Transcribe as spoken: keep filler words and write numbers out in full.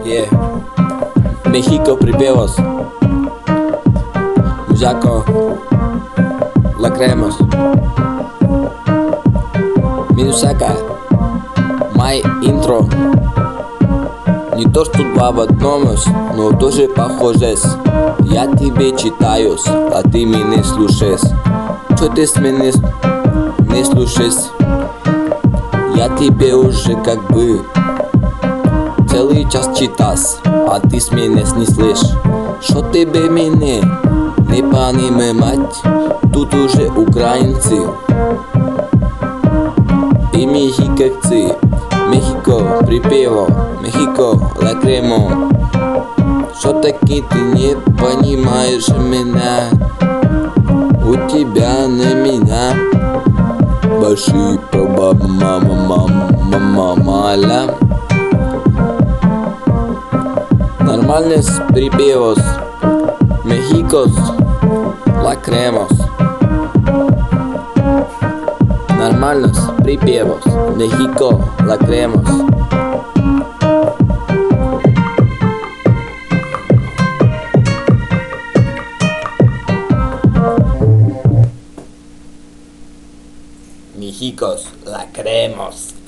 Yeah. México pripevos. Mujaco. La creemos. Минусака. My intro. Не то что два в одном, но тоже похоже. Я тебе читаю, а ты меня слушаешь. Чё ты с меня не слушаешь? Я тебе уже как бы целый час читас, а ты с меня не слышишь. Что тебе меня не понимать? Тут уже украинцы и мексиканцы. México, припево, México, la cremo. Что таки ты не понимаешь меня? У тебя на меня большие проблемы, мама, мама, мама, маля. Нормальный припевos, México, la cremos. Нормальных припевos, México, la creemos. México, la creemos.